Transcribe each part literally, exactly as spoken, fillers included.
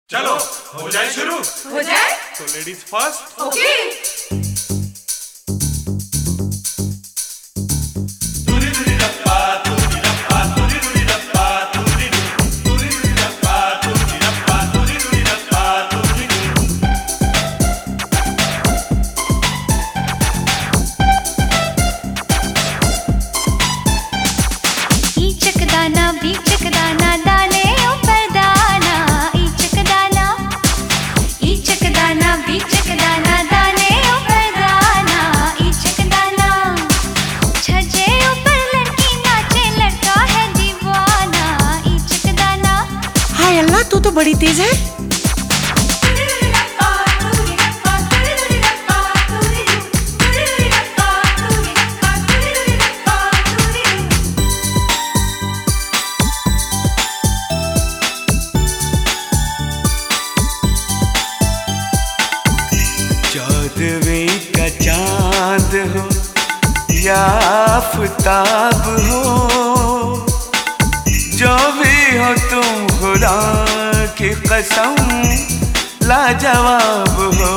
चलो हो जाए शुरू। हो जाए तो लेडीज फर्स्ट। ओके। दाना बीचक दाना दाने ऊपर दाना ईचक दाना ईचक दाना बीचक दाना दाने ऊपर दाना ईचक दाना छजे ऊपर लड़की नाचे लड़का है दीवाना ईचक दाना। हाय अल्लाह, तू तो बड़ी तेज है। चौदहवीं का चांद हो या आफताब हो, जो भी हो तुम खुदा की कसम लाजवाब हो।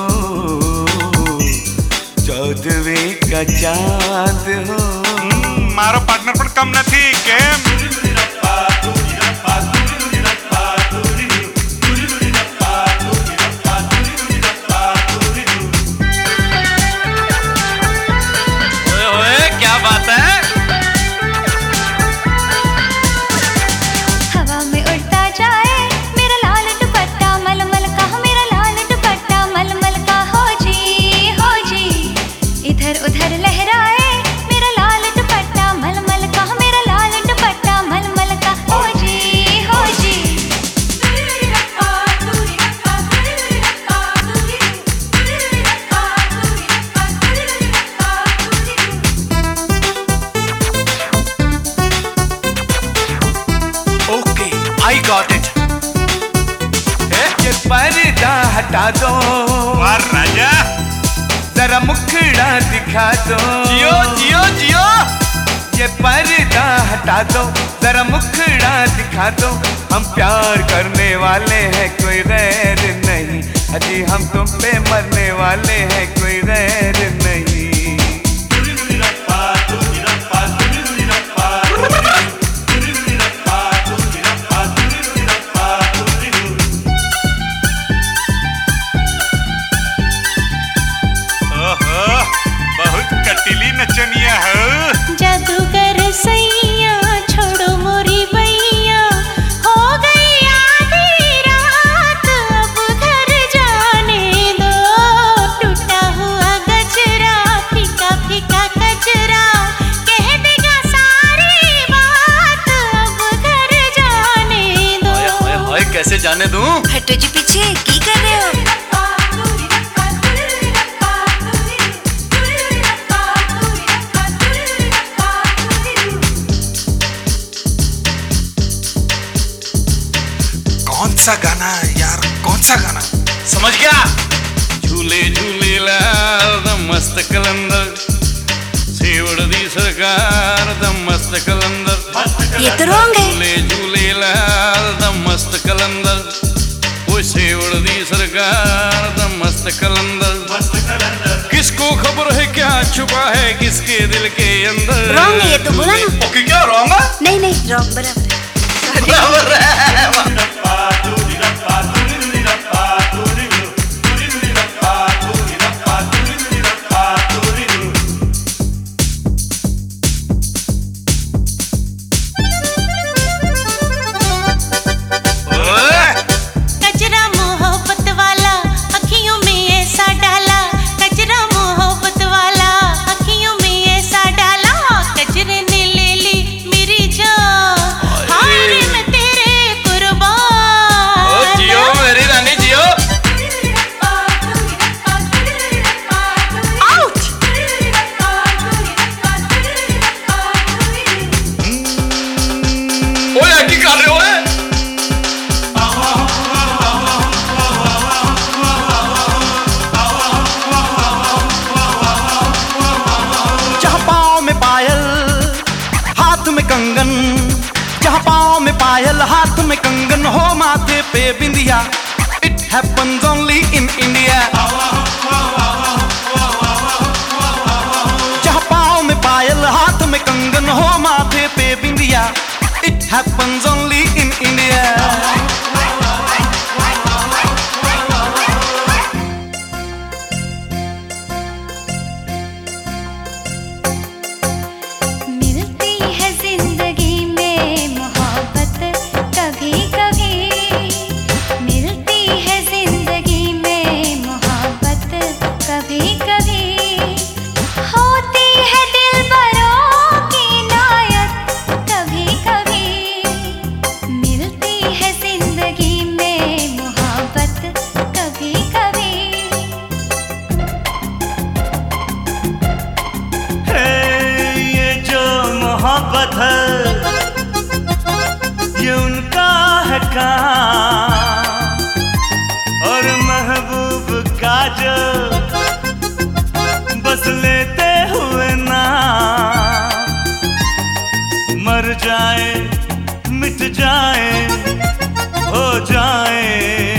चौदहवीं का चांद हो। मारो पार्टनर पण कम नहीं केम। हवा में उड़ता जाए मेरा लाल दुपट्टा मलमल का, मेरा लाल दुपट्टा मलमल का हो जी हो जी। इधर उधर लहराए मेरा लाल दुपट्टा मलमल का, मेरा लाल दुपट्टा मलमल का हो जी हो जी। Okay, I got it. ये पर्दा हटा दो वाह राजा, जरा मुखड़ा दिखा दो। जियो जियो जियो। ये पर्दा हटा दो जरा मुखड़ा दिखा दो। हम प्यार करने वाले हैं कोई गैर नहीं, अजी हम तुम पे मरने वाले हैं कोई गैर नहीं। बहुत कटीली नचनिया हो। जादूगर सैया छोड़ो मोरी बैया, हो गई आधी रात अब घर जाने दो। टूटा हुआ गजरा फीका फीका कजरा कह देगा सारी बात, अब घर जाने दो। हाय हाय कैसे जाने दूं? हटो जी पीछे, की कर रहे हो? कौन सा गाना यार, कौन सा गाना? समझ गया। झूले झूले लाल द मस्त कलंदर, सेवड़ दी सरकार द मस्त कलंदर। ये तो रॉन्ग है। झूले झूले लाल द मस्त कलंदर, वो सेवड़ दी सरकार द मस्त कलंदर। किसको खबर है क्या छुपा है किसके दिल के अंदर? रॉन्ग है ये तो, बोला ना। ओके, क्या रॉन्ग है? नहीं नहीं रॉन्ग बराबर है। बराबर है। कजरा मोहब्बत वाला अखियों में ऐसा डाला, कजरा मोहब्बत वाला अखियों में ऐसा डाला। कजरे ने ले ली मेरी जान, हाय मैं तेरे कुर्बान। ओ जियो मेरी रानी जियो। आउट। ओए की कर रहे हो? जहाँ पाँव में पायल हाथ में कंगन, जहाँ पाँव में पायल हाथ में कंगन हो, माथे पे बिंदिया, it happens only in India. जहाँ पाँव में पायल, हाथ में कंगन हो, माथे पे बिंदिया, it happens only in India. मोहब्बत है ये उनका है काम, और महबूब का जो बस लेते हुए नाम, मर जाए मिट जाए हो जाए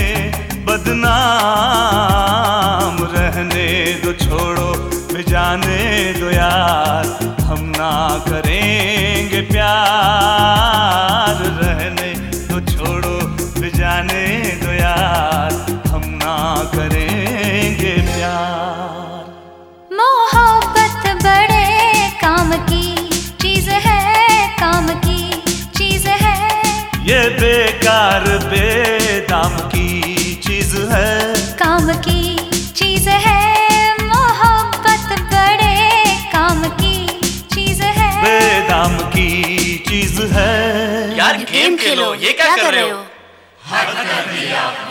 बदनाम, रहने दो छोड़ो जाने दो यार, हम ना करेंगे प्यार, रहने दो छोड़ो जाने दो यार, हम ना करेंगे प्यार। मोहब्बत बड़े काम की चीज है, काम की चीज है, ये बेकार बेदाम की चीज है, काम की चीज है, बेदाम की चीज है। यार गेम खेलो, ये क्या कर रहे हो? हद कर दिया।